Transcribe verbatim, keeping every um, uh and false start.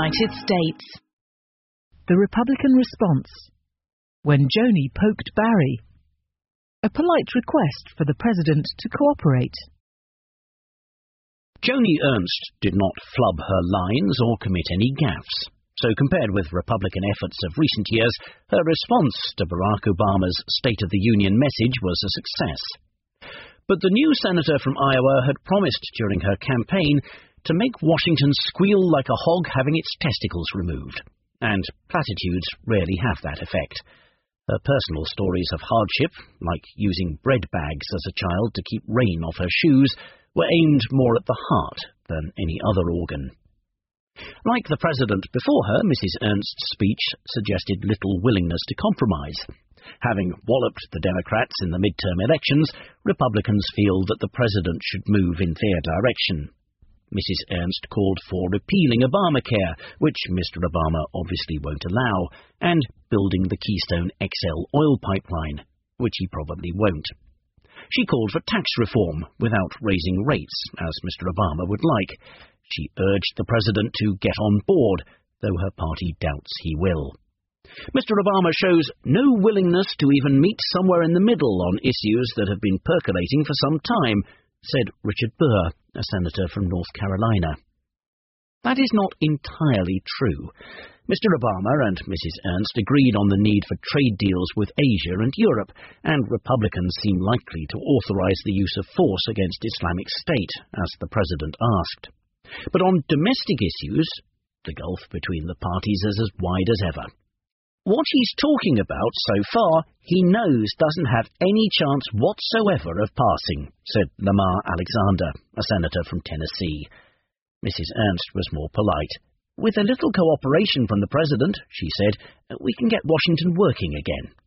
United States. The Republican response. When Joni poked Barry. A polite request for the president to cooperate. Joni Ernst did not flub her lines or commit any gaffes, so compared with Republican efforts of recent years, her response to Barack Obama's State of the Union message was a success. But the new senator from Iowa had promised during her campaign to make Washington squeal like a hog having its testicles removed, and platitudes rarely have that effect. Her personal stories of hardship, like using bread bags as a child to keep rain off her shoes, were aimed more at the heart than any other organ. Like the president before her, Missus Ernst's speech suggested little willingness to compromise. Having walloped the Democrats in the midterm elections, Republicans feel that the president should move in their direction. Missus Ernst called for repealing Obamacare, which Mister Obama obviously won't allow, and building the Keystone X L oil pipeline, which he probably won't. She called for tax reform without raising rates, as Mister Obama would like. She urged the president to get on board, though her party doubts he will. Mister Obama shows no willingness to even meet somewhere in the middle on issues that have been percolating for some time, said Richard Burr, a senator from North Carolina. That is not entirely true. Mister Obama and Missus Ernst agreed on the need for trade deals with Asia and Europe, and Republicans seem likely to authorize the use of force against Islamic State, as the president asked. But on domestic issues, the gulf between the parties is as wide as ever. What he's talking about so far, he knows doesn't have any chance whatsoever of passing, said Lamar Alexander, a senator from Tennessee. Missus Ernst was more polite. With a little cooperation from the president, she said, we can get Washington working again.